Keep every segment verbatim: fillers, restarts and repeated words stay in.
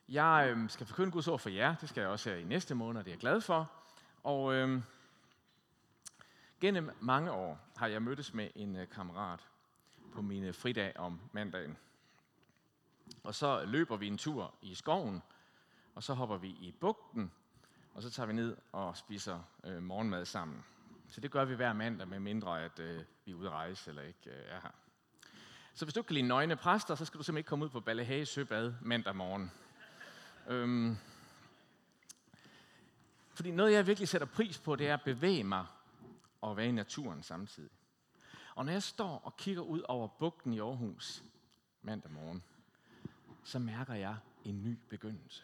Jeg øh, skal forkynde Guds ord for jer. Det skal jeg også her i næste måned, det er jeg glad for. Og øh, gennem mange år har jeg mødtes med en øh, kammerat på mine fridag om mandagen. Og så løber vi en tur i skoven, og så hopper vi i bugten, og så tager vi ned og spiser øh, morgenmad sammen. Så det gør vi hver mandag, med mindre at øh, vi er ude at rejse eller ikke øh, er her. Så hvis du ikke kan lide nøgne præster, så skal du simpelthen ikke komme ud på Ballehage Søbad mandag morgen. Øhm, fordi noget, jeg virkelig sætter pris på, det er at bevæge mig og være i naturen samtidig. Og når jeg står og kigger ud over bugten i Aarhus mandag morgen, så mærker jeg en ny begyndelse.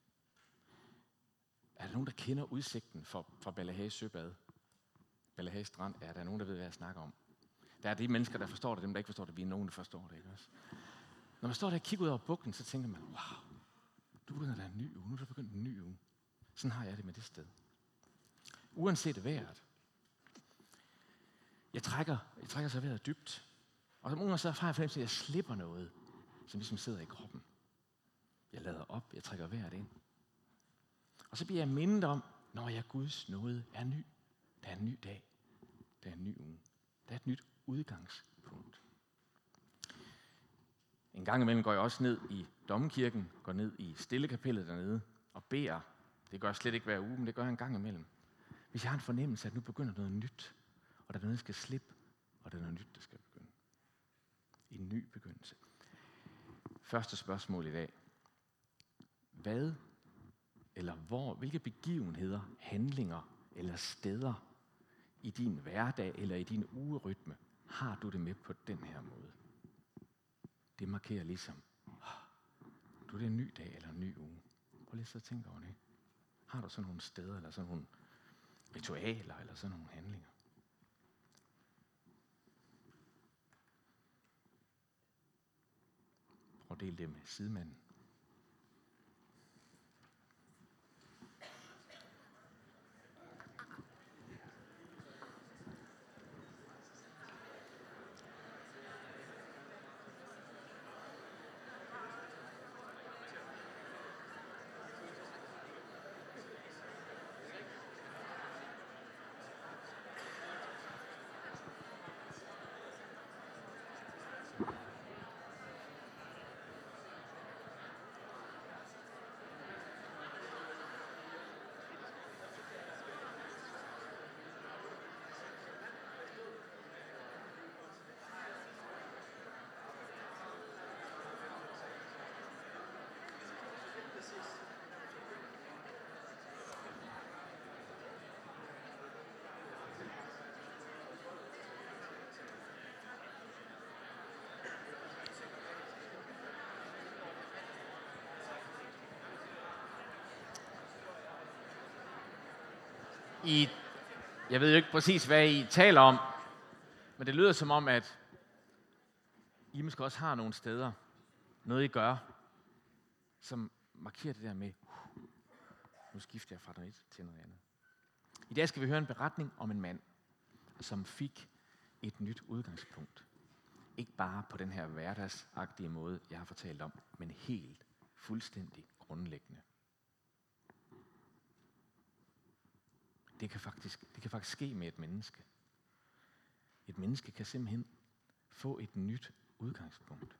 Er der nogen, der kender udsigten fra, fra Ballehage Søbad? Ballehage Strand? Ja, der er nogen, der ved, hvad jeg snakker om. Der er de mennesker, der forstår det, dem, der ikke forstår det. Vi er nogen, der forstår det. Ikke også? Når man står der og kigger ud over bugten, så tænker man, wow, nu begynder der en ny uge. Nu er der begyndt en ny uge. Sådan har jeg det med det sted. Uanset vejret. Jeg trækker, jeg trækker så vejret dybt. Og som ung, så har jeg fornemmelse, at jeg slipper noget, som ligesom sidder i kroppen. Jeg lader op, jeg trækker vejret ind. Og så bliver jeg mindet om, når jeg Guds nåde er ny. Der er en ny dag. Der er en ny uge. Der er et nyt udgangspunkt. En gang imellem går jeg også ned i domkirken, går ned i stillekapellet dernede og beder. Det gør jeg slet ikke hver uge, men det gør jeg en gang imellem. Hvis jeg har en fornemmelse af, at nu begynder noget nyt, og der er noget, der skal slippe, og der er noget nyt, der skal begynde. En ny begyndelse. Første spørgsmål i dag. Hvad eller hvor, hvilke begivenheder, handlinger eller steder i din hverdag eller i din ugerytme har du det med på den her måde? Det markerer ligesom, du er det en ny dag eller en ny uge. Prøv lige så at tænke over det. Har du sådan nogle steder eller sådan nogle ritualer eller sådan nogle handlinger? Prøv at dele det med sidemanden. I, jeg ved jo ikke præcis, hvad I taler om, men det lyder som om, at I måske også har nogle steder, noget I gør, som markerer det der med, uh, nu skifter jeg fra noget et til noget andet. I dag skal vi høre en beretning om en mand, som fik et nyt udgangspunkt. Ikke bare på den her hverdagsagtige måde, jeg har fortalt om, men helt fuldstændig grundlæggende. Det kan, faktisk, det kan faktisk ske med et menneske. Et menneske kan simpelthen få et nyt udgangspunkt.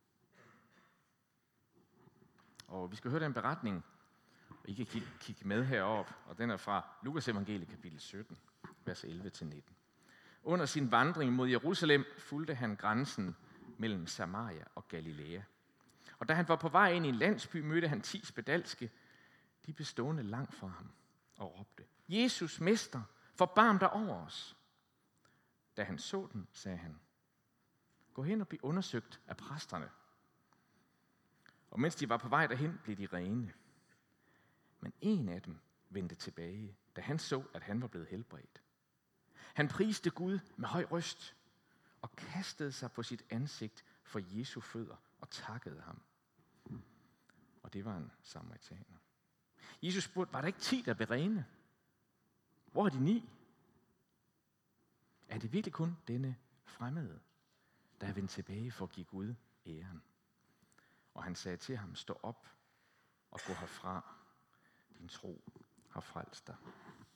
Og vi skal høre den beretning, og I kan kigge, kigge med herop, og den er fra Lukas evangeliet kapitel sytten, vers elleve til nitten. Under sin vandring mod Jerusalem fulgte han grænsen mellem Samaria og Galilea. Og da han var på vej ind i en landsby, mødte han ti spedalske. De blev stående langt fra ham og råbte: Jesus, mester, forbarm dig over os. Da han så dem, sagde han: gå hen og bliv undersøgt af præsterne. Og mens de var på vej derhen, blev de rene. Men en af dem vendte tilbage, da han så, at han var blevet helbredt. Han priste Gud med høj røst og kastede sig på sit ansigt for Jesu fødder og takkede ham. Og det var en samaritaner. Jesus spurgte: var der ikke ti, der blev rene? Hvor er de ni? Er det virkelig kun denne fremmede, der er vendt tilbage for at give Gud æren? Og han sagde til ham: stå op og gå herfra. Din tro har frelst dig.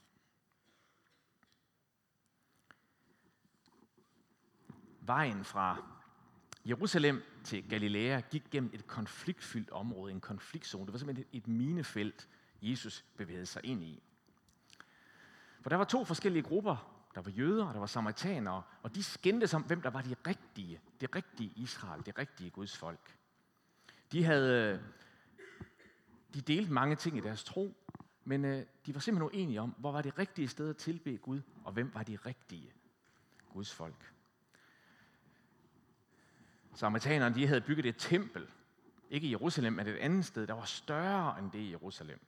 Vejen fra Jerusalem til Galilea gik gennem et konfliktfyldt område, en konfliktzone. Det var simpelthen et minefelt, Jesus bevægede sig ind i. For der var to forskellige grupper. Der var jøder, og der var samaritanere, og de skændtes om, hvem der var de rigtige, det rigtige Israel, det rigtige Guds folk. De havde, de delte mange ting i deres tro, men de var simpelthen uenige om, hvor var det rigtige sted at tilbede Gud, og hvem var de rigtige Guds folk. Samaritanerne, de havde bygget et tempel, ikke i Jerusalem, men et andet sted, der var større end det i Jerusalem.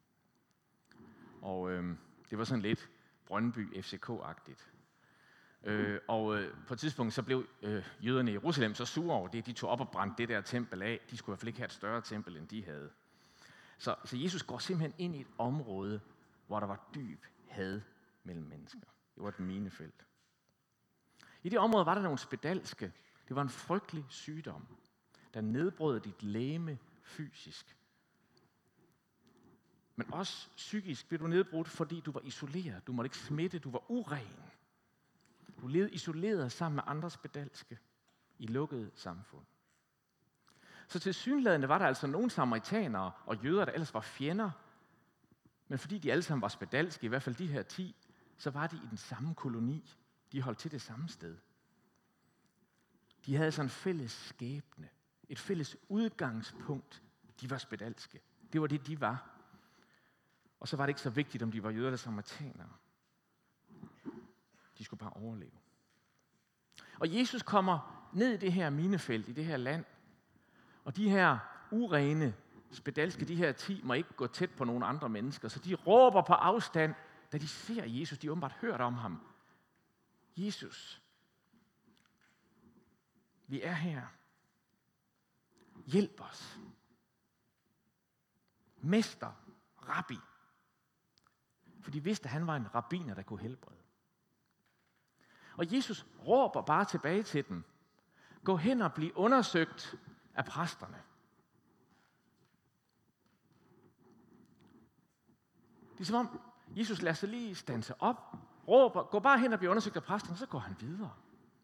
Og øh, det var sådan lidt Brøndby F C K-agtigt. Øh, og øh, på et tidspunkt så blev øh, jøderne i Jerusalem så sure over det, de tog op og brændte det der tempel af. De skulle i hvert fald ikke have et større tempel, end de havde. Så, så Jesus går simpelthen ind i et område, hvor der var dyb had mellem mennesker. Det var et minefelt. I det område var der nogle spedalske. Det var en frygtelig sygdom, der nedbrød dit legeme fysisk. Men også psykisk blev du nedbrudt, fordi du var isoleret. Du måtte ikke smitte, du var uren. Du levede isoleret sammen med andre spedalske i lukkede samfund. Så tilsyneladende var der altså nogle samaritanere og jøder, der ellers var fjender. Men fordi de alle sammen var spedalske, i hvert fald de her ti, så var de i den samme koloni. De holdt til det samme sted. De havde sådan en fælles skæbne, et fælles udgangspunkt. De var spedalske. Det var det, de var. Og så var det ikke så vigtigt, om de var jøder eller samaritanere. De skulle bare overleve. Og Jesus kommer ned i det her minefelt, i det her land. Og de her urene, spedalske, de her ti, må ikke gå tæt på nogle andre mennesker. Så de råber på afstand, da de ser Jesus. De har åbenbart hørt om ham. Jesus, vi er her. Hjælp os. Mester, rabbi. For de vidste, at han var en rabbiner, der kunne helbrede. Og Jesus råber bare tilbage til dem. Gå hen og bliv undersøgt af præsterne. Det er som om, Jesus lader sig lige standse op, råber, gå bare hen og bliv undersøgt af præsterne, så går han videre.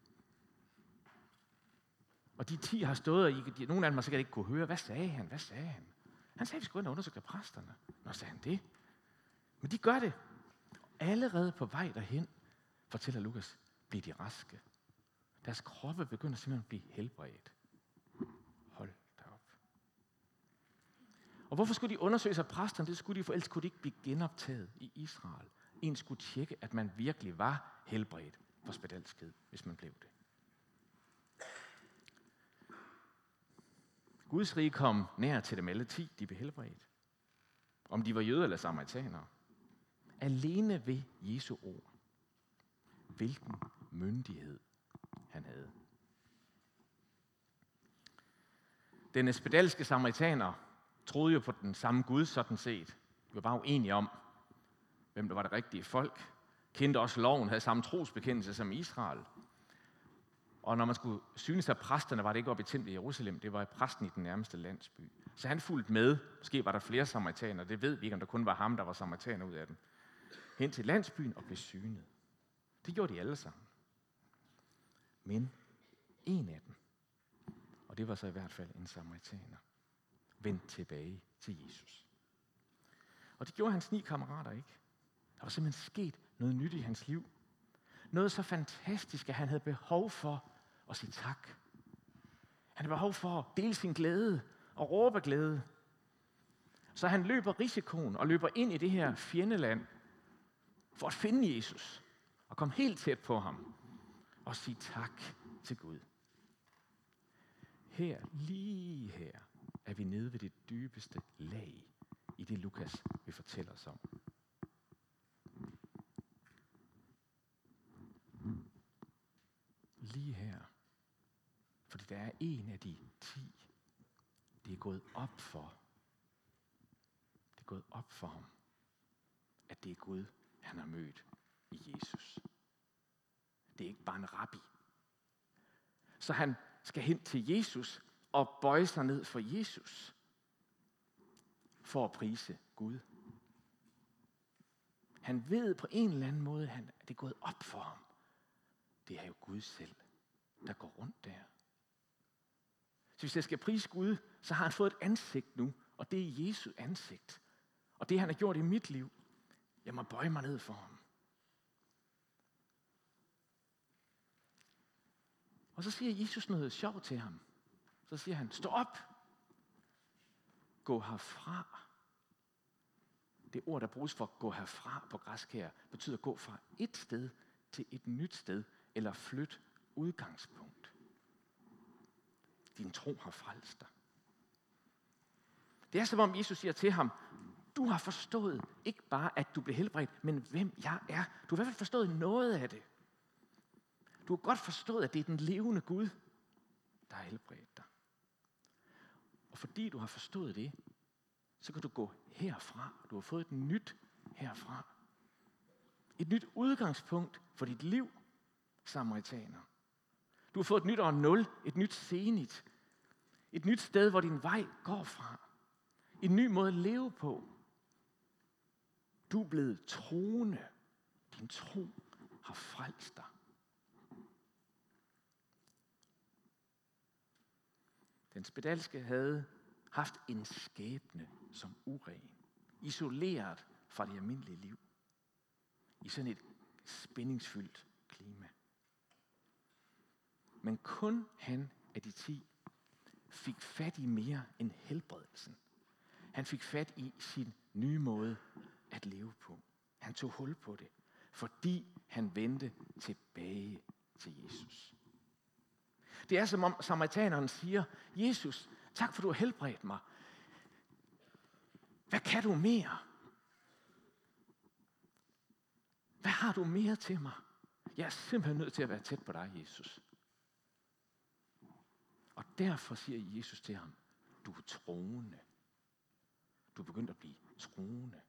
Og de ti har stået, og I, nogle af dem har sikkert ikke kunne høre, hvad sagde han, hvad sagde han? Han sagde, at vi skulle ind og undersøge af præsterne. Nå, sagde han det. Men de gør det. Allerede på vej derhen, fortæller Lukas, bliver de raske. Deres kroppe begynder simpelthen at blive helbredt. Hold da op. Og hvorfor skulle de undersøges af præsterne? Det skulle de, for ellers kunne de ikke blive genoptaget i Israel. En skulle tjekke, at man virkelig var helbredt for spedalskhed, hvis man blev det. Guds rige kom nær til dem alle ti, de blev helbredt. Om de var jøder eller samaritanere. Alene ved Jesu ord. Hvilken myndighed han havde. Den spedalske samaritaner troede jo på den samme Gud, sådan set. De var bare uenige om, hvem der var det rigtige folk. Kendte også loven, havde samme trosbekendelse som Israel. Og når man skulle synes af præsterne, var det ikke oppe i templet i Jerusalem, det var præsten i den nærmeste landsby. Så han fulgte med. Måske var der flere samaritaner, det ved vi ikke, om der kun var ham, der var samaritaner ud af dem. Hen til landsbyen og blev synet. Det gjorde de alle sammen. Men en af dem, og det var så i hvert fald en samaritaner, vendte tilbage til Jesus. Og det gjorde hans ni kammerater ikke. Der var simpelthen sket noget nyt i hans liv. Noget så fantastisk, at han havde behov for at sige tak. Han havde behov for at dele sin glæde og råbe glæde. Så han løber risikoen og løber ind i det her fjendeland for at finde Jesus og komme helt tæt på ham og sige tak til Gud. Her, lige her, er vi nede ved det dybeste lag i det Lukas vil fortælle os om. Lige her. Fordi der er en af de ti, det er gået op for. Det er gået op for ham, at det er Gud, han har mødt i Jesus. Det er ikke bare en rabbi. Så han skal hen til Jesus og bøje sig ned for Jesus. for at prise Gud. Han ved på en eller anden måde, at det er gået op for ham. Det er jo Gud selv, der går rundt der. Så hvis jeg skal prise Gud, så har han fået et ansigt nu, og det er Jesu ansigt. Og det han har gjort i mit liv, jeg må bøje mig ned for ham. Og så siger Jesus noget sjovt til ham. Så siger han, stå op, gå herfra. Det ord, der bruges for at gå herfra på græsk her, betyder gå fra et sted til et nyt sted, eller flyt udgangspunkt. Din tro har frelst dig. Det er som om Jesus siger til ham, du har forstået ikke bare, at du blev helbredt, men hvem jeg er. Du har i hvert fald forstået noget af det. Du har godt forstået, at det er den levende Gud, der har helbredt dig. Og fordi du har forstået det, så kan du gå herfra. Du har fået et nyt herfra. Et nyt udgangspunkt for dit liv, samaritaner. Du har fået et nyt år nul, et nyt zenit. Et nyt sted, hvor din vej går fra. En ny måde at leve på. Du er blevet troende. Din tro har frelst dig. Den spedalske havde haft en skæbne som uren. Isoleret fra det almindelige liv. I sådan et spændingsfyldt klima. Men kun han af de ti fik fat i mere end helbredelsen. Han fik fat i sin nye måde at leve på. Han tog hul på det, fordi han vendte tilbage til Jesus. Det er som om samaritaneren siger, Jesus, tak for du har helbredt mig. Hvad kan du mere? Hvad har du mere til mig? Jeg er simpelthen nødt til at være tæt på dig, Jesus. Og derfor siger Jesus til ham, du er troende. Du er begyndt at blive troende.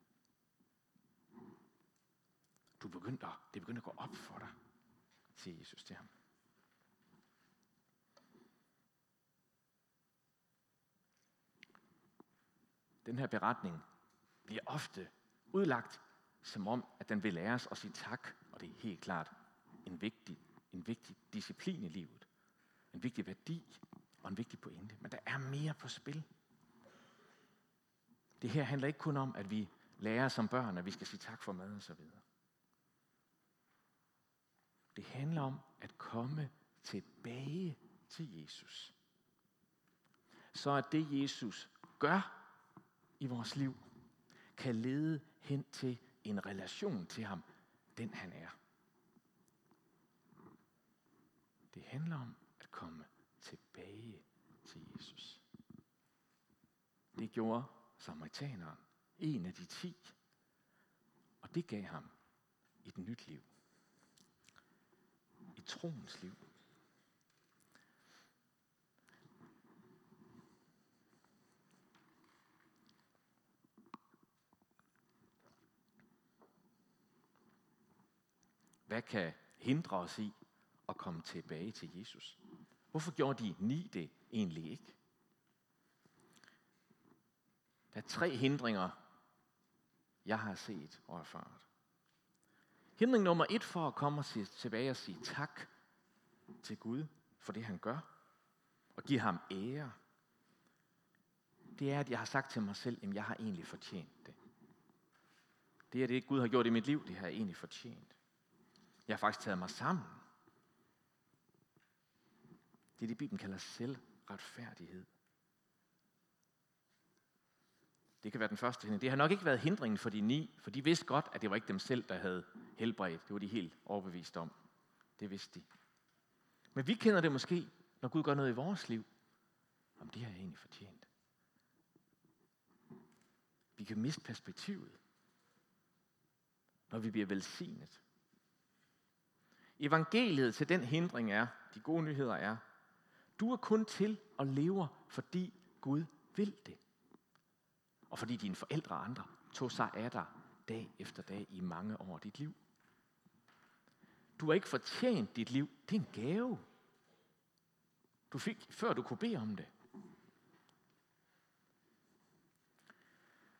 Du er begyndt at, det er begyndt at gå op for dig, siger Jesus til ham. Den her beretning bliver ofte udlagt som om, at den vil lære os at sige tak, og det er helt klart en vigtig, en vigtig disciplin i livet. En vigtig værdi og en vigtig pointe. Men der er mere på spil. Det her handler ikke kun om, at vi lærer som børn, at vi skal sige tak for mad og så videre. Det handler om at komme tilbage til Jesus. Så at det Jesus gør i vores liv, kan lede hen til en relation til ham, den han er. Det handler om at komme tilbage til Jesus. Det gjorde samaritaneren, en af de ti, og det gav ham et nyt liv. Et troens liv. Hvad kan hindre os i at komme tilbage til Jesus? Hvorfor gjorde de ni det egentlig ikke? Der er tre hindringer, jeg har set og erfaret. Hindring nummer et for at komme tilbage og sige tak til Gud for det, han gør, og give ham ære, det er, at jeg har sagt til mig selv, at jeg har egentlig fortjent det. Det er det, Gud har gjort i mit liv, det har jeg egentlig fortjent. Jeg har faktisk taget mig sammen. Det er det, Bibelen kalder selvretfærdighed. Det kan være den første hindring. Det har nok ikke været hindringen for de ni, for de vidste godt, at det var ikke dem selv, der havde helbredt. Det var de helt overbevist om. Det vidste de. Men vi kender det måske, når Gud gør noget i vores liv. Om det har jeg egentlig fortjent. Vi kan miste perspektivet, når vi bliver velsignet. Evangeliet til den hindring er, de gode nyheder er, du er kun til og lever, fordi Gud vil det. Og fordi dine forældre og andre tog sig af dig dag efter dag i mange år af dit liv. Du har ikke fortjent dit liv. Det er en gave. Du fik, før du kunne bede om det.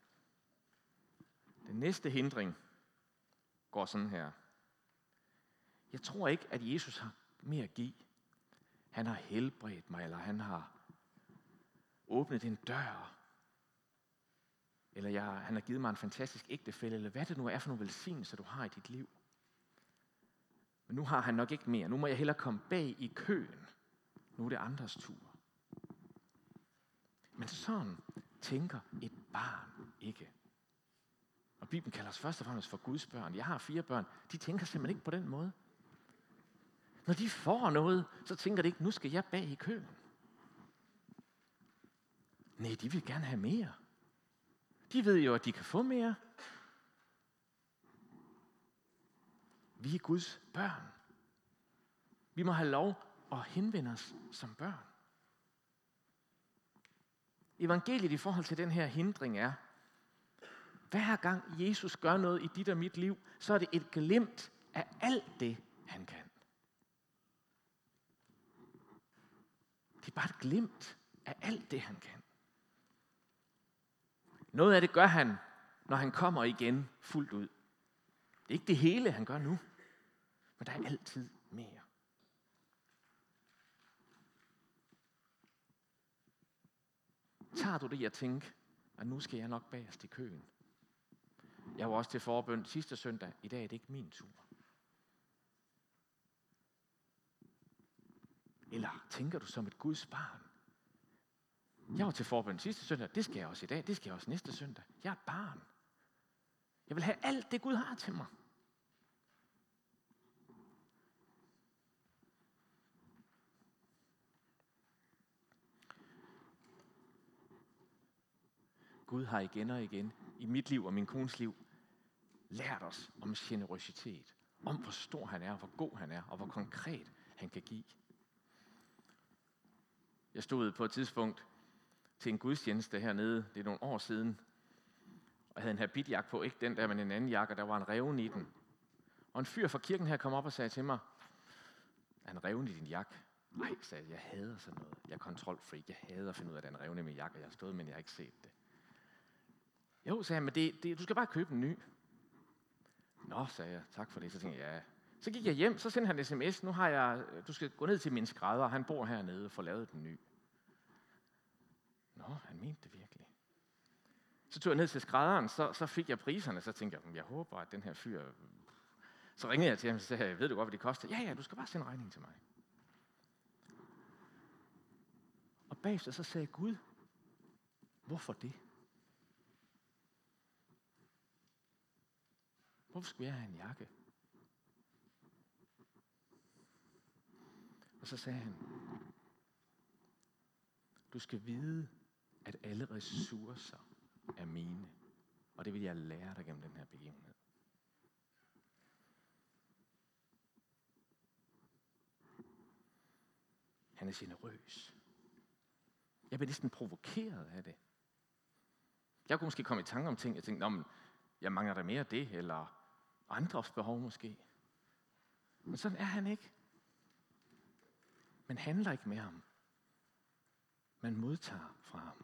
næste hindring går sådan her. Jeg tror ikke, at Jesus har mere at give. Han har helbredt mig, eller han har åbnet en dør, eller jeg, han har givet mig en fantastisk ægtefælle, eller hvad det nu er for nogle velsignelser, du har i dit liv. Men nu har han nok ikke mere. Nu må jeg hellere komme bag i køen. Nu er det andres tur. Men sådan tænker et barn ikke. Og Bibelen kalder os først og fremmest for Guds børn. Jeg har fire børn. De tænker simpelthen ikke på den måde. Når de får noget, så tænker de ikke, nu skal jeg bag i køen. Nej, de vil gerne have mere. De ved jo, at de kan få mere. Vi er Guds børn. Vi må have lov at henvende os som børn. Evangeliet i forhold til den her hindring er, hver gang Jesus gør noget i dit og mit liv, så er det et glimt af alt det, han kan. Det er bare et glimt af alt det, han kan. Noget af det gør han, når han kommer igen fuldt ud. Det er ikke det hele, han gør nu, men der er altid mere. Tager du det at tænke, at nu skal jeg nok bagerst i køen? Jeg var også til forbøn sidste søndag. I dag er det ikke min tur. Eller tænker du som et Guds barn? Jeg var til forbøn sidste søndag. Det skal jeg også i dag. Det skal jeg også næste søndag. Jeg er et barn. Jeg vil have alt det, Gud har til mig. Gud har igen og igen i mit liv og min kones liv lært os om generøsitet. Om hvor stor han er, hvor god han er, og hvor konkret han kan give. Jeg stod på et tidspunkt til en gudstjeneste hernede, det er nogle år siden, og jeg havde en habitjakke på, ikke den der, men en anden jakke, og der var en revne i den. Og en fyr fra kirken her kom op og sagde til mig, er en revne i din jakke? Nej, sagde jeg, jeg hader sådan noget. Jeg er kontrolfreak, jeg hader at finde ud af, at der er en revne i min jakke, og jeg har stået, men jeg har ikke set det. Jo, sagde han, men det, det, du skal bare købe en ny. Nå, sagde jeg, tak for det. Så tænkte jeg, ja. Så gik jeg hjem, så sendte han en sms, nu har jeg, du skal gå ned til min skrædder, han bor hernede og få lavet den ny. Nå, han mente det virkelig. Så tog jeg ned til skrædderen, så, så fik jeg priserne, så tænkte jeg, jeg håber, at den her fyr... Så ringede jeg til ham og sagde, ved du godt, hvad det koster? Ja, ja, du skal bare sende regningen til mig. Og bagefter så sagde Gud, hvorfor det? Hvorfor skulle jeg have en jakke? Og så sagde han, du skal vide, at alle ressourcer er mine. Og det vil jeg lære dig gennem den her begivenhed. Han er generøs. Jeg blev næsten provokeret af det. Jeg kunne måske komme i tanke om ting, jeg tænkte, om jeg mangler der mere af det, eller andres behov måske. Men sådan er han ikke. Man handler ikke med ham. Man modtager fra ham.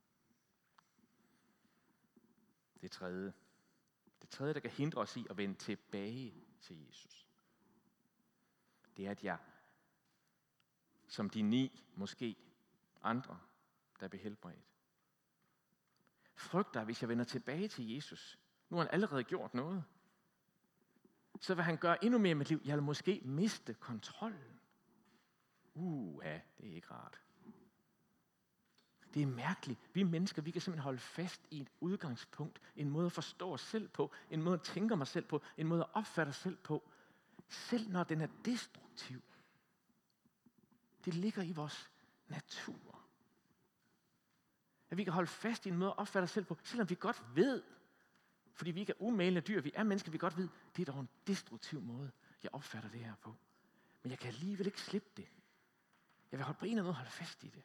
Det tredje. Det tredje, der kan hindre os i at vende tilbage til Jesus. Det er, at jeg, som de ni, måske andre, der blev helbredt, frygter, hvis jeg vender tilbage til Jesus, nu har han allerede gjort noget, så vil han gøre endnu mere i mit liv. Jeg vil måske miste kontrollen. Uh, ja, det er ikke rart. Det er mærkeligt. Vi mennesker, vi kan simpelthen holde fast i et udgangspunkt, en måde at forstå os selv på, en måde at tænke mig selv på, en måde at opfatte os selv på, selv når den er destruktiv. Det ligger i vores natur. At vi kan holde fast i en måde at opfatte os selv på, selvom vi godt ved, fordi vi ikke er umælende dyr, vi er mennesker, vi godt ved, det er dog en destruktiv måde, jeg opfatter det her på. Men jeg kan alligevel ikke slippe det. Jeg vil holde på en eller anden måde holde fast i det.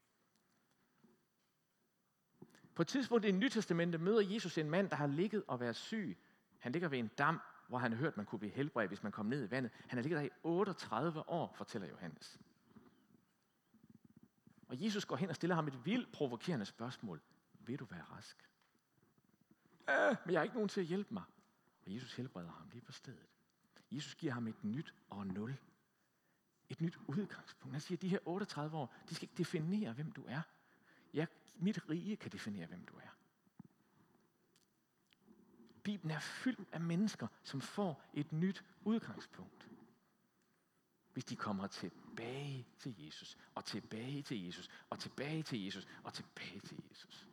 På et tidspunkt i Det Nye Testamente møder Jesus en mand, der har ligget og været syg. Han ligger ved en dam, hvor han har hørt, at man kunne blive helbredt, hvis man kom ned i vandet. Han har ligget der i otteogtredive år, fortæller Johannes. Og Jesus går hen og stiller ham et vildt provokerende spørgsmål. Vil du være rask? Øh, men jeg har ikke nogen til at hjælpe mig. Og Jesus helbreder ham lige på stedet. Jesus giver ham et nyt og nul. Et nyt udgangspunkt. Han siger, at de her otteogtredive år, de skal ikke definere, hvem du er. Ja, mit rige kan definere, hvem du er. Bibelen er fyldt af mennesker, som får et nyt udgangspunkt. Hvis de kommer tilbage til Jesus, og tilbage til Jesus, og tilbage til Jesus, og tilbage til Jesus.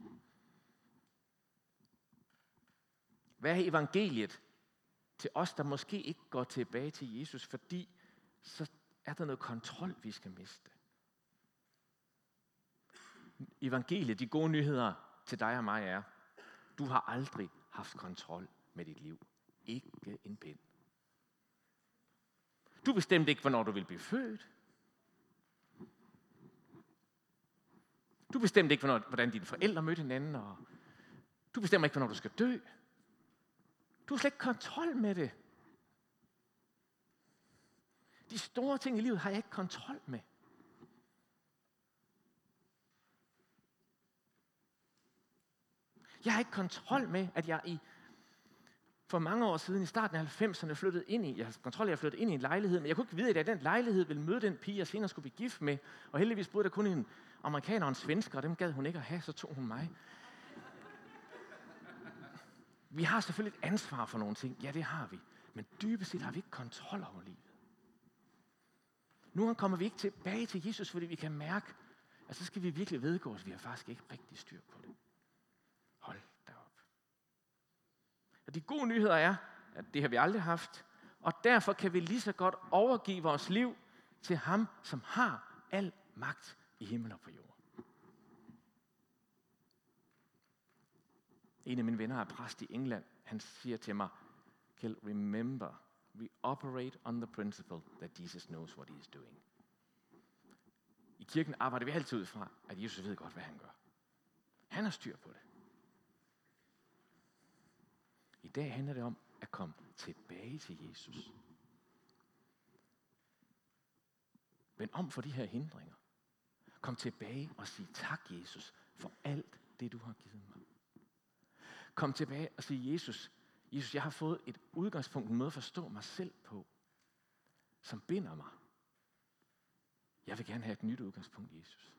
Hvad er evangeliet til os, der måske ikke går tilbage til Jesus, fordi så er der noget kontrol, vi skal miste? Evangeliet, de gode nyheder til dig og mig er, du har aldrig haft kontrol med dit liv. Ikke en pind. Du bestemte ikke, hvornår du vil blive født. Du bestemte ikke, hvornår, hvordan dine forældre mødte hinanden. Og du bestemmer ikke, hvornår du skal dø. Du har slet ikke kontrol med det. De store ting i livet har jeg ikke kontrol med. Jeg har ikke kontrol med, at jeg i for mange år siden, i starten af halvfemserne, flyttede ind i, jeg har kontrol, jeg flyttede ind i en lejlighed, men jeg kunne ikke vide, at den lejlighed ville møde den pige, jeg senere skulle blive gift med. Og heldigvis boede der kun en amerikaner og en svensker, og dem gad hun ikke at have, så tog hun mig. Vi har selvfølgelig et ansvar for nogle ting. Ja, det har vi. Men dybest set har vi ikke kontrol over livet. Nu kommer vi ikke tilbage til Jesus, fordi vi kan mærke, at så skal vi virkelig vedgå, at vi har faktisk ikke rigtig styr på det. Hold da op. Og de gode nyheder er, at det har vi aldrig haft, og derfor kan vi lige så godt overgive vores liv til ham, som har al magt i himmel og på jord. En af mine venner er præst i England. Han siger til mig, Kjeld, remember, we operate on the principle that Jesus knows what he is doing. I kirken arbejder vi altid ud fra, at Jesus ved godt, hvad han gør. Han har styr på det. I dag handler det om at komme tilbage til Jesus. Vend om for de her hindringer. Kom tilbage og sig tak, Jesus, for alt det, du har givet mig. Kom tilbage og sig, Jesus, Jesus, jeg har fået et udgangspunkt, en måde at forstå mig selv på, som binder mig. Jeg vil gerne have et nyt udgangspunkt, Jesus.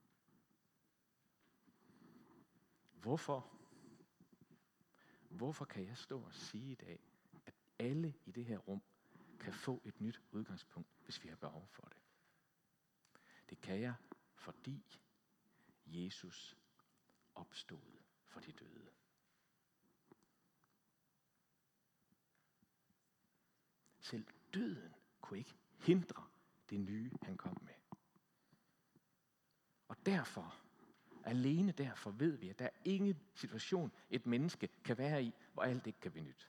Hvorfor? Hvorfor kan jeg stå og sige i dag, at alle i det her rum kan få et nyt udgangspunkt, hvis vi har behov for det? Det kan jeg, fordi Jesus opstod for de døde. Selv døden kunne ikke hindre det nye, han kom med. Og derfor, alene derfor ved vi, at der er ingen situation, et menneske kan være i, hvor alt ikke kan blive nyt.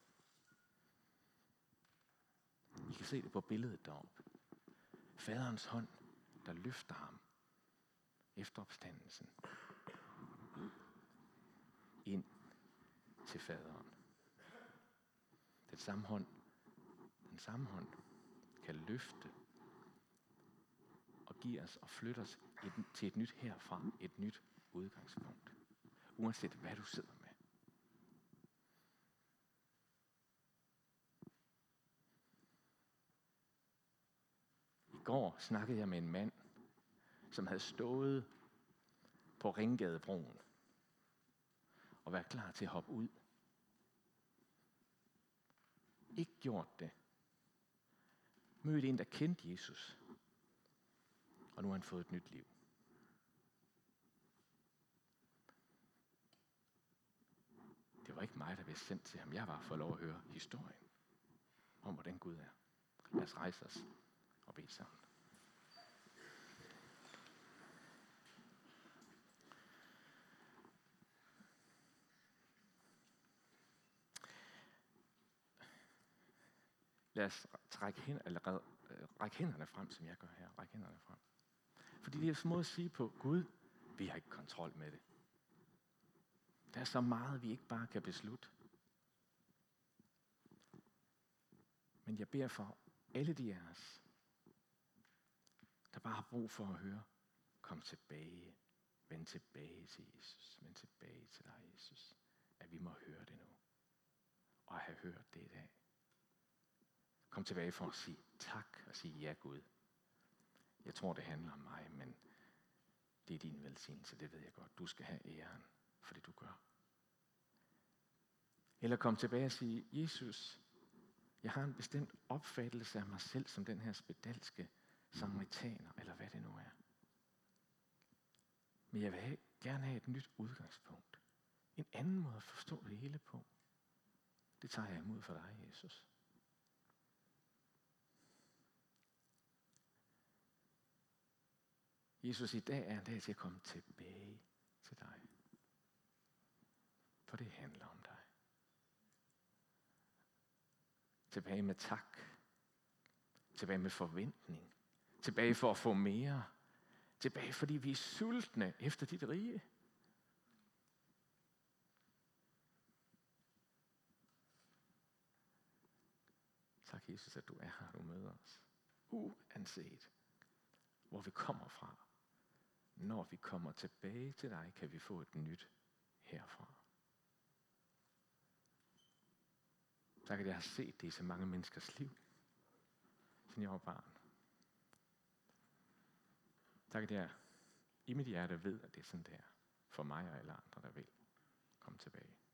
I kan se det på billedet deroppe. Faderens hånd, der løfter ham efter opstandelsen ind til faderen. Den samme hånd, den samme hånd kan løfte og give os og flytte os et, til et nyt herfra, et nyt udgangspunkt. Uanset hvad du sidder med. I går snakkede jeg med en mand, som havde stået på Ringgadebroen og været klar til at hoppe ud. Ikke gjort det. Mødte en, der kendte Jesus. Og nu har han fået et nyt liv. Det var ikke mig, der blev sendt til ham. Jeg var for lov at høre historien om, hvordan Gud er. Lad os rejse os og bede sammen. Lad os trække hen, eller række, øh, række hænderne frem, som jeg gør her. Række hænderne frem. Fordi det er så måde at sige på, Gud, vi har ikke kontrol med det. Der er så meget, vi ikke bare kan beslutte. Men jeg beder for alle de af os, der bare har brug for at høre, kom tilbage, vend tilbage til Jesus, vend tilbage til dig, Jesus, at vi må høre have hørt det i dag. Kom tilbage for at sige tak og sige ja Gud. Jeg tror, det handler om mig, men det er din velsignelse, det ved jeg godt. Du skal have æren for det, du gør. Eller kom tilbage og sige, Jesus, jeg har en bestemt opfattelse af mig selv som den her spedalske samaritaner, eller hvad det nu er. Men jeg vil have, gerne have et nyt udgangspunkt. En anden måde at forstå det hele på. Det tager jeg imod for dig, Jesus. Jesus, i dag er en dag til at komme tilbage til dig. For det handler om dig. Tilbage med tak. Tilbage med forventning. Tilbage for at få mere. Tilbage fordi vi er sultne efter dit rige. Tak Jesus, at du er her, du møder os. Uanset hvor vi kommer fra. Når vi kommer tilbage til dig, kan vi få et nyt herfra. Tak, at jeg har set det i så mange menneskers liv, siden jeg var barn. Tak, at jeg i mit hjerte ved, at det er sådan der for mig og alle andre, der vil komme tilbage.